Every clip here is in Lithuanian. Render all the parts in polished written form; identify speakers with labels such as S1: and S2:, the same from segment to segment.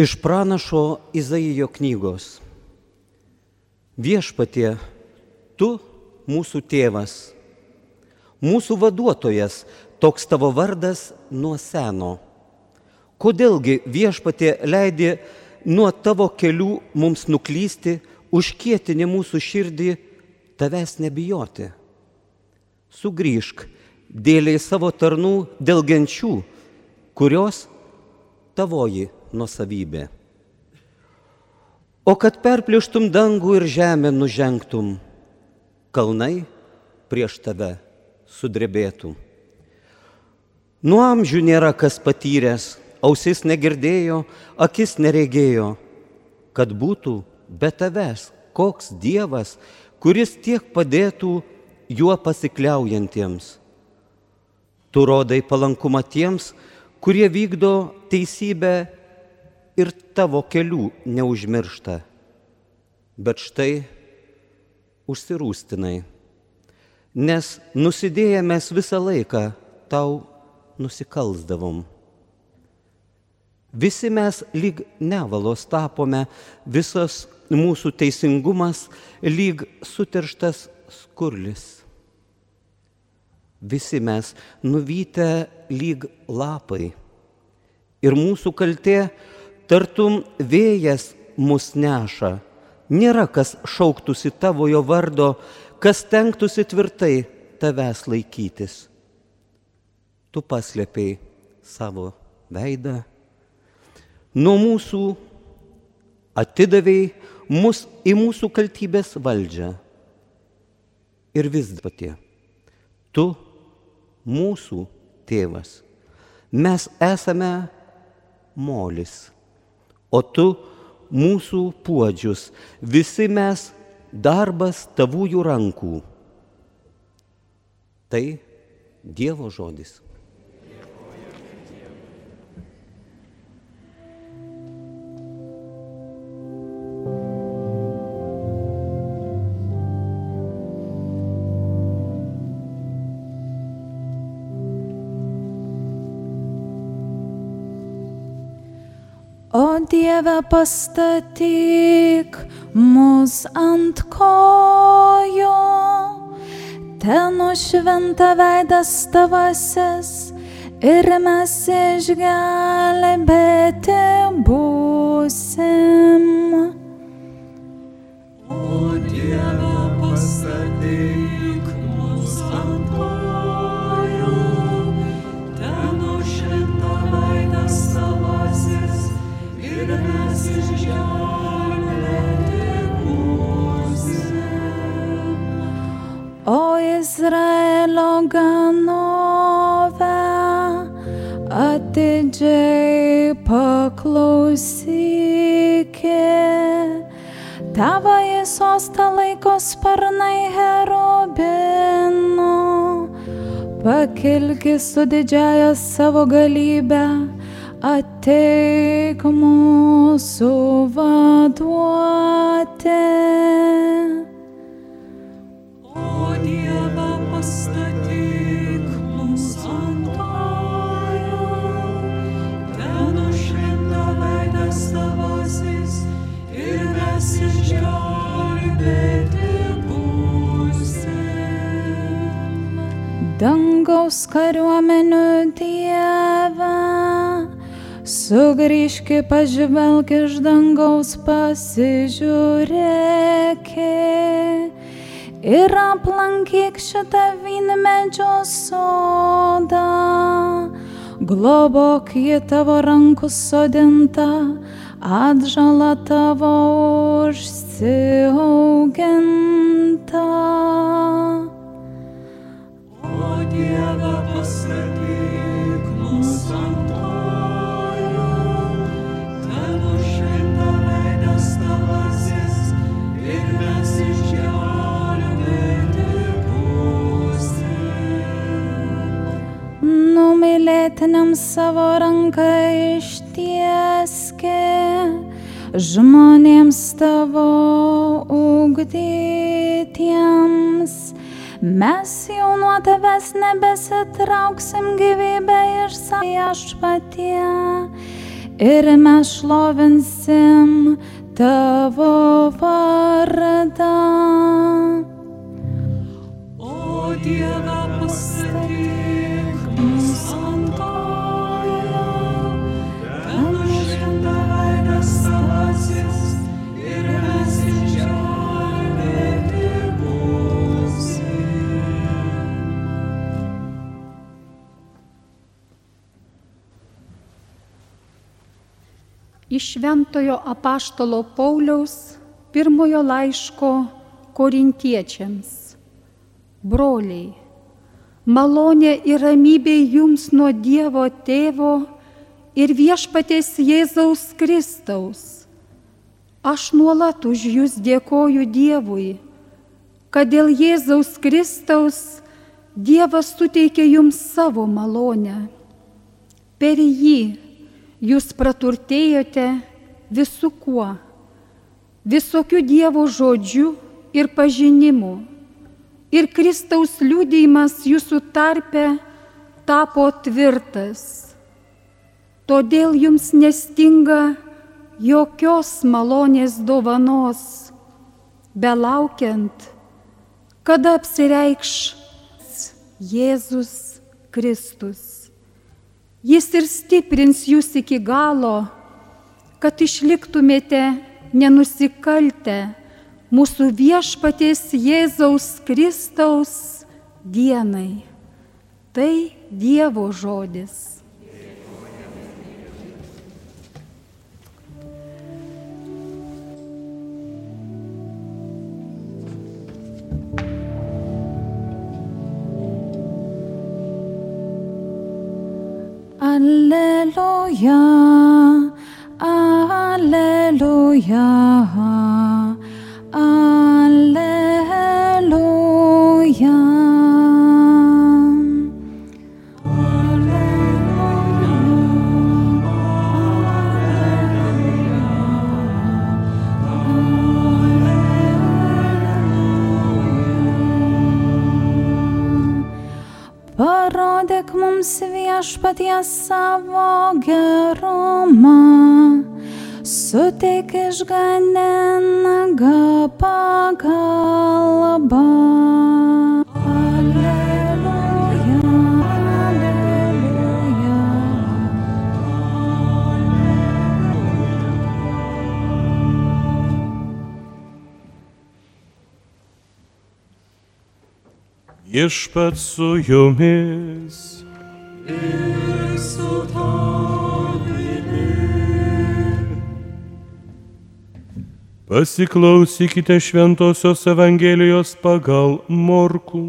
S1: Iš pranašo Izaijo knygos. Viešpatie, tu mūsų tėvas, mūsų vaduotojas, toks tavo vardas nuo seno. Kodėlgi viešpatie leidi nuo tavo kelių mums nuklysti, užkietini mūsų širdį, tavęs nebijoti? Sugrįžk dėliai savo tarnų dėl genčių, kurios tavoji nuosavybė. O kad perplėštum dangų ir žemę nužengtum, kalnai prieš tave sudrebėtų. Nuo amžių nėra kas patyręs, ausis negirdėjo, akis neregėjo, kad būtų be tavęs koks Dievas, kuris tiek padėtų juo pasikliaujantiems. Tu rodai palankumą tiems, kurie vykdo teisybę ir tavo kelių neužmiršta. Bet štai užsirūstinai, nes nusidėję mes visą laiką tau nusikalsdavom. Visi mes lyg nevalos tapome, visas mūsų teisingumas lyg suterštas skurlis. Visi mes nuvytę lyg lapai ir mūsų kaltė tartum vėjas mus neša. Nėra kas šauktųsi tavojo vardo, kas stengtųsi tvirtai tavęs laikytis. Tu paslėpei savo veidą, nuo mūsų atidavei mus į mūsų kaltybės valdžią. Ir vis patie, tu mūsų tėvas, mes esame molis, o tu mūsų puodžius, visi mes darbas tavųjų rankų. Tai Dievo žodis.
S2: O Dieve, pastatyk mus ant kojų, ten nušvinta veidas tavasis ir mes išgelbėti būsim.
S3: O Dieve, pastatyk mus ant kojų, ten nušvinta veidas tavasis ir mes išgelbėti būsim.
S2: O Izraelio ganove, atidžiai paklausykit, tavąjį sostą laiko sparnai cherubinų, pakilki su didžiąja savo galybe, ateik mūsų vaduoti.
S3: O Dieve, pastatyk mus ant kojų, ten nušvinta veidas tavasis ir mes išgelbėti būsim.
S2: Dangaus kariuomenių Dieve, sugrįžki, pažvelk iš dangaus, pasižiūrėki ir aplankyk šitą vynmedžio sodą. Globok jį tavo rankų sodinta, atžala tavo užsiauginta.
S3: O Dieve, pastatyk mus ant kojų, ten nušvinta veidas tavasis ir mes išgelbėti būsim.
S2: Numylėtiniam savo ranką ištieski, žmonėms tavo ugdytiems. Mes jau nuo tavęs nebesitrauksim, gyvybę išsavai viešpatie, ir mes šlovinsim tavo vardą.
S3: O Dieve, pastatyk mus ant kojų, ten nušvinta veidas tavasis ir mes išgelbėti būsim.
S4: Iš Šventojo apaštalo Pauliaus pirmojo laiško Korintiečiams. Broliai, malonė ir ramybė jums nuo Dievo Tėvo ir Viešpaties Jėzaus Kristaus. Aš nuolat už jūs dėkoju Dievui, kad dėl Jėzaus Kristaus Dievas suteikė jums savo malonę. Per jį jūs praturtėjote visu kuo, visokiu Dievo žodžiu ir pažinimu. Ir Kristaus liudijimas jūsų tarpe tapo tvirtas. Todėl jums nestinga jokios malonės dovanos, belaukiant, kada apsireikš Jėzus Kristus. Jis ir stiprins jūs iki galo, kad išliktumėte nenusikaltę mūsų Viešpaties Jėzaus Kristaus dienai. Tai Dievo žodis.
S2: Alleluja, alleluja. Alleluja. Parodyk mums Viešpatie savo gerumą, suteik išganingą pagalbą. Alleluja, alleluja.
S5: Viešpats su jumis.
S3: Ir su tavimi.
S5: Pasiklausykite Šventosios Evangelijos pagal Morkų.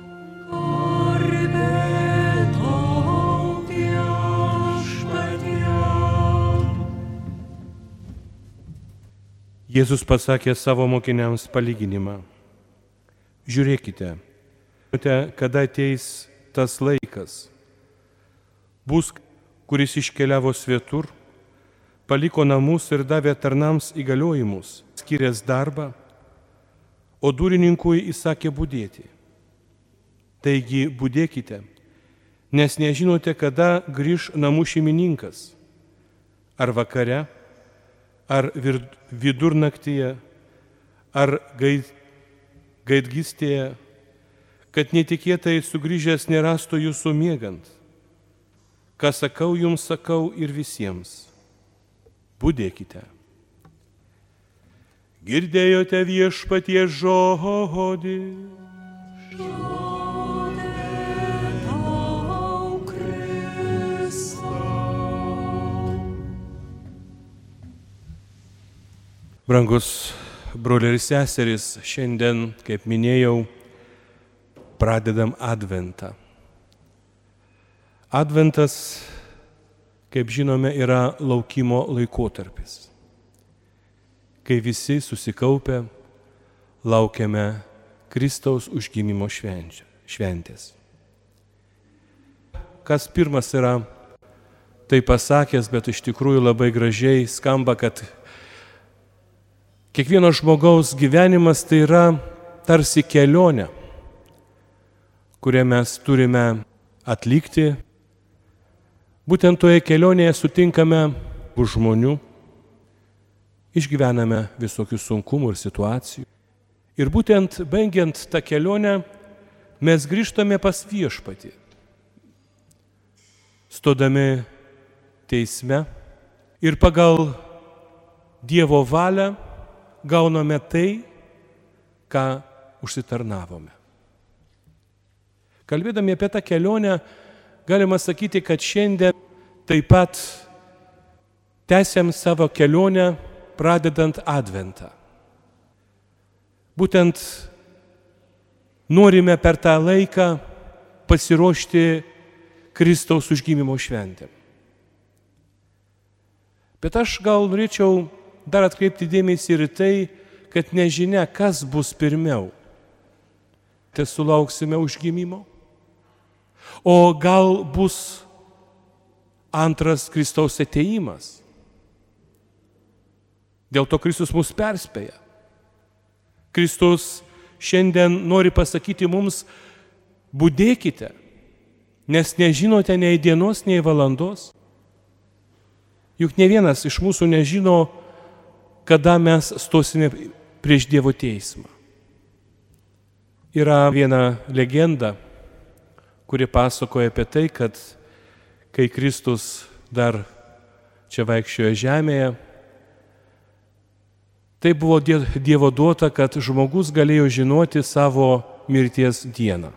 S3: Garbė tau, Viešpatie.
S5: Jėzus pasakė savo mokiniams palyginimą. Žiūrėkite, kada ateis tas laikas. Bus, kuris iškeliavo svetur, paliko namus ir davė tarnams įgaliojimus, skyręs darbą, o durininkui įsakė budėti. Taigi budėkite, nes nežinote, kada grįš namų šeimininkas, ar vakare, ar vidurnaktyje, ar gaidgystėje, kad netikėtai sugrįžęs nerastų jūsų miegant. Ką sakau, jums sakau ir visiems. Budėkite. Girdėjote Viešpaties žodį. Brangus broliai ir seserys, šiandien, kaip minėjau, pradedam Adventą. Adventas, kaip žinome, yra laukimo laikotarpis, kai visi susikaupę laukiame Kristaus užgimimo šventės. Kas pirmas yra tai pasakęs, bet iš tikrųjų labai gražiai skamba, kad kiekvieno žmogaus gyvenimas tai yra tarsi kelionė, kurią mes turime atlikti. Būtent toje kelionėje sutinkame bus žmonių, išgyvename visokių sunkumų ir situacijų. Ir būtent baigiant tą kelionę, mes grįžtame pas viešpatį. Stodami teisme ir pagal Dievo valią gauname tai, ką užsitarnavome. Kalbėdami apie tą kelionę, galima sakyti, kad šiandien taip pat tęsiam savo kelionę, pradedant Adventą. Būtent norime per tą laiką pasiruošti Kristaus užgimimo šventėm. Bet aš gal norėčiau dar atkreipti dėmesį ir tai, kad nežinia, kas bus pirmiau. Tai sulauksime užgimimo, o gal bus antras Kristaus atėjimas. Dėl to Kristus mus perspėja. Kristus šiandien nori pasakyti mums, budėkite, nes nežinote nei dienos, nei valandos. Juk ne vienas iš mūsų nežino, kada mes stosime prieš Dievo teismą. Yra viena legenda, kuri pasakoja apie tai, kad kai Kristus dar čia vaikščiojo žemėje, tai buvo Dievo duota, kad žmogus galėjo žinoti savo mirties dieną.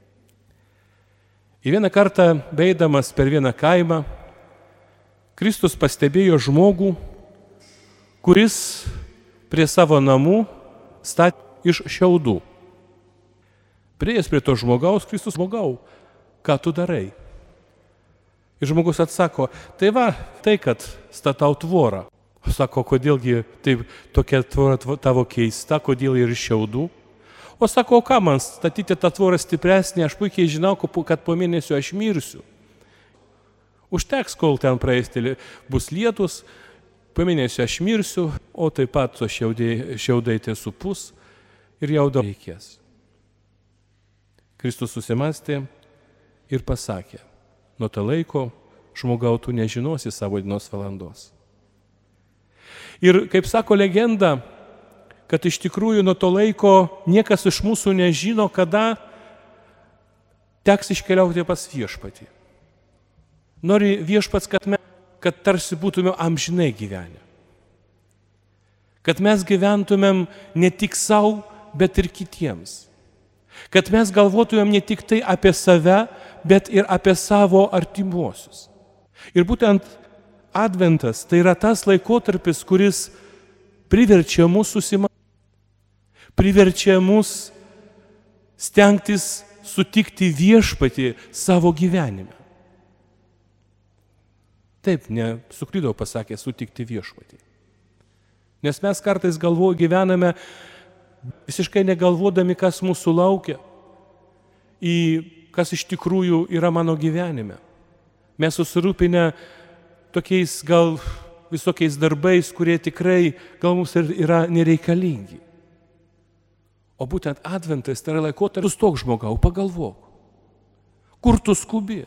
S5: Ir vieną kartą, beidamas per vieną kaimą, Kristus pastebėjo žmogų, kuris prie savo namų statė iš šiaudų. Priėjęs prie to žmogaus, Kristus: žmogau, ką tu darai? Ir žmogus atsako: tai va, tai, kad statau tvorą. Sako: kodėlgi taip tokia tvora tavo keista, kodėl ir šiaudų? O sako: o ką man statyti tą tvorą stipresnį, aš puikiai žinau, kad po mėnesio aš mirsiu. Užteks, kol ten praeis, bus lietus, po mėnesio aš mirsiu, o taip pat to šiaudai tie supus ir jau daug reikės. Kristus susimastė ir pasakė: nuo to laiko, žmogau, tu nežinosi savo dienos valandos. Ir kaip sako legenda, kad iš tikrųjų nuo to laiko niekas iš mūsų nežino, kada teks iškeliauti pas viešpatį. Nori viešpats, kad tarsi būtume amžinai gyvenę. Kad mes gyventumėm ne tik savo, bet ir kitiems. Kad mes galvotumėm ne tik tai apie save, bet ir apie savo artimuosius. Ir būtent Adventas tai yra tas laikotarpis, kuris priverčia mus priverčia mus stengtis sutikti viešpatį savo gyvenime. Taip, nesuklydau pasakė sutikti viešpatį. Nes mes kartais gyvename visiškai negalvodami, kas mūsų laukia, kas iš tikrųjų yra mano gyvenime. Mes susirūpinę tokiais gal visokiais darbais, kurie tikrai gal mums yra nereikalingi. O būtent Adventas tai yra laikotarpis: toks žmogau, pagalvok, kur tu skubi?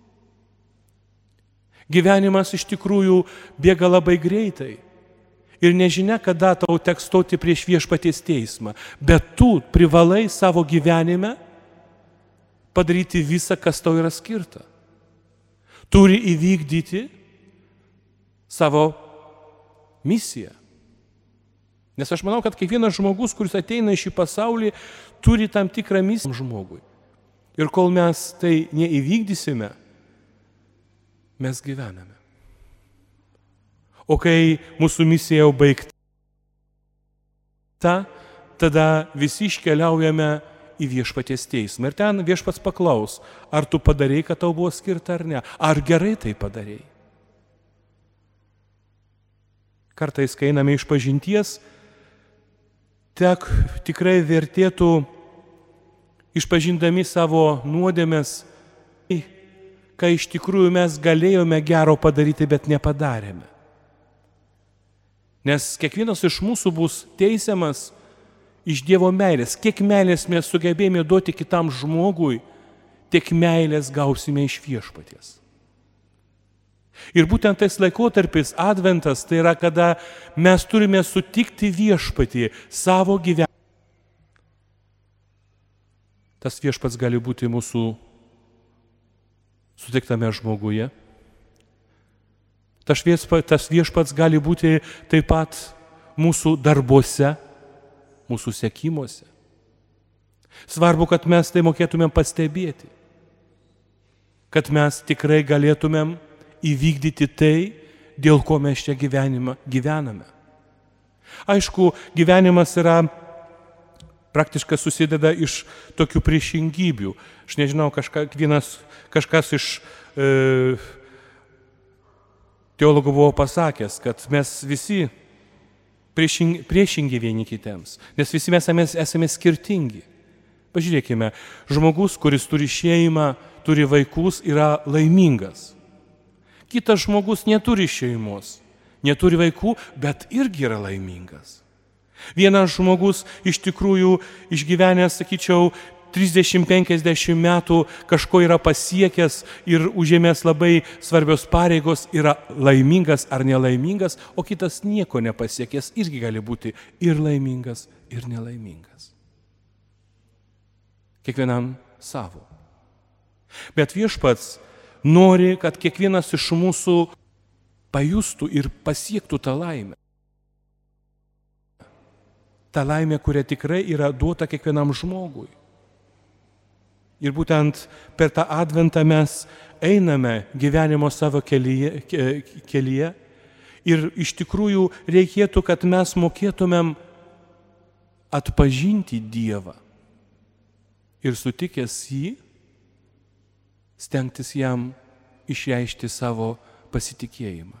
S5: Gyvenimas iš tikrųjų bėga labai greitai ir nežinia, kada tau teks stoti prieš viešpaties teismą, bet tu privalai savo gyvenime padaryti visą, kas tau yra skirta. Turi įvykdyti savo misiją. Nes aš manau, kad kiekvienas žmogus, kuris ateina į šį pasaulį, turi tam tikrą misiją žmogui. Ir kol mes tai neįvykdysime, mes gyvename. O kai mūsų misija jau baigta, tada visi iškeliaujame į viešpaties teismą. Ir ten viešpats paklaus: ar tu padarei, kad tau buvo skirta ar ne? Ar gerai tai padarei? Kartais, kai einame iš pažinties, tikrai vertėtų, išpažindami savo nuodėmes, ką iš tikrųjų mes galėjome gero padaryti, bet nepadarėme. Nes kiekvienas iš mūsų bus teisiamas iš Dievo meilės. Kiek meilės mes sugebėjome duoti kitam žmogui, tiek meilės gausime iš viešpaties. Ir būtent tais laikotarpis, adventas, tai yra, kada mes turime sutikti viešpatį savo gyvenimą. Tas viešpats gali būti mūsų sutiktame žmoguje. Tas viešpats gali būti taip pat mūsų darbuose, mūsų sekimuose. Svarbu, kad mes tai mokėtumėm pastebėti, kad mes tikrai galėtumėm įvykdyti tai, dėl ko mes čia gyvename. Aišku, gyvenimas yra praktiškai susideda iš tokių priešingybių. Aš nežinau, kažkas iš teologų buvo pasakęs, kad mes visi priešingi vieni kitiems, nes visi mes esame skirtingi. Pažiūrėkime, žmogus, kuris turi šeimą, turi vaikus, yra laimingas. Kitas žmogus neturi šeimos, neturi vaikų, bet irgi yra laimingas. Vienas žmogus iš tikrųjų išgyvenęs, sakyčiau, 30-50 metų kažko yra pasiekęs ir užėmęs labai svarbios pareigos, yra laimingas ar nelaimingas, o kitas nieko nepasiekęs irgi gali būti ir laimingas, ir nelaimingas. Kiekvienam savo. Bet viešpats nori, kad kiekvienas iš mūsų pajustų ir pasiektų tą laimę. Ta laimė, kuria tikrai yra duota kiekvienam žmogui. Ir būtent per tą adventą mes einame gyvenimo savo kelyje ir iš tikrųjų reikėtų, kad mes mokėtumėm atpažinti Dievą ir sutikęs jį, stengtis jam išreikšti savo pasitikėjimą.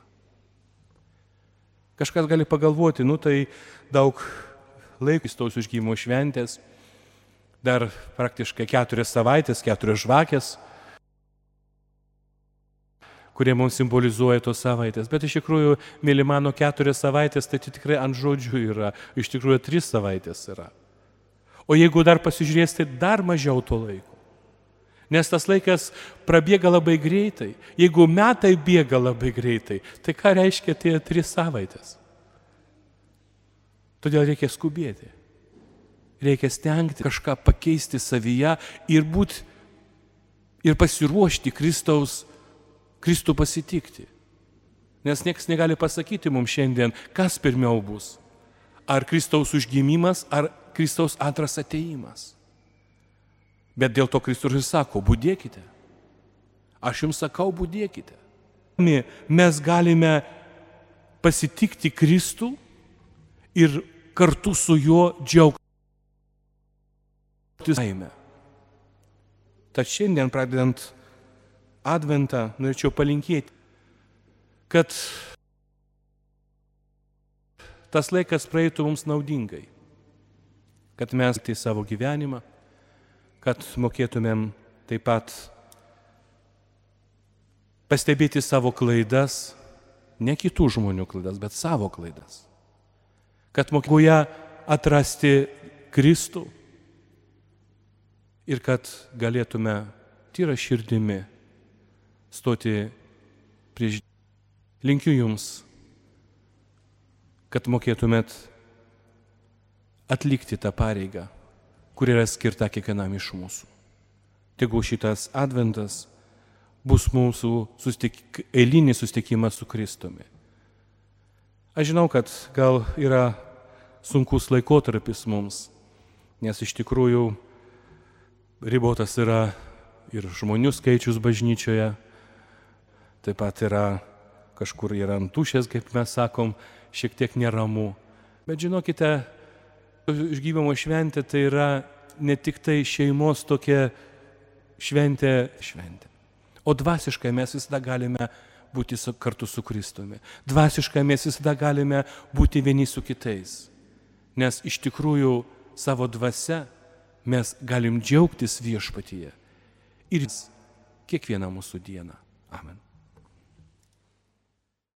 S5: Kažkas gali pagalvoti, tai daug laiko Kristaus užgimimo šventės, dar praktiškai 4 savaitės, 4 žvakės, kurie mums simbolizuoja tos savaitės. Bet iš tikrųjų, mėly mano, 4 savaitės, tai tikrai ant žodžių yra, iš tikrųjų 3 savaitės yra. O jeigu dar pasižiūrėsite, dar mažiau to laiko. Nes tas laikas prabėga labai greitai. Jeigu metai bėga labai greitai, tai ką reiškia tie 3 savaitės? Todėl reikia skubėti. Reikia stengti kažką pakeisti savyje ir pasiruošti Kristų pasitikti. Nes niekas negali pasakyti mums šiandien, kas pirmiau bus. Ar Kristaus užgimimas, ar Kristaus antras atėjimas. Bet dėl to Kristus ir sako, budėkite. Aš jums sakau, budėkite. Mes galime pasitikti Kristų ir kartu su juo džiaugtis laimę. Tad šiandien, pradedant adventą, norėčiau palinkėti, kad tas laikas praeitų mums naudingai, kad mes tai savo gyvenimą, kad mokėtumėm taip pat pastebėti savo klaidas, ne kitų žmonių klaidas, bet savo klaidas. Kad mokėtume atrasti Kristų ir kad galėtume tyra širdimi stoti prieš. Linkiu jums, kad mokėtumėt atlikti tą pareigą, kur yra skirta kiekvienam iš mūsų. Tegul šitas adventas bus mūsų eilinis susitikimas su Kristumi. Aš žinau, kad gal yra sunkus laikotarpis mums, nes iš tikrųjų ribotas yra ir žmonių skaičius bažnyčioje, taip pat yra kažkur yra antušės, kaip mes sakom, šiek tiek neramu. Bet žinokite, išgyvimo šventė tai yra ne tik tai šeimos tokia šventė, o dvasiškai mes visada galime būti kartu su Kristumi. Dvasiškai mes visada galime būti vieni su kitais. Nes iš tikrųjų savo dvasia mes galim džiaugtis viešpatyje ir kiekvieną mūsų dieną. Amen.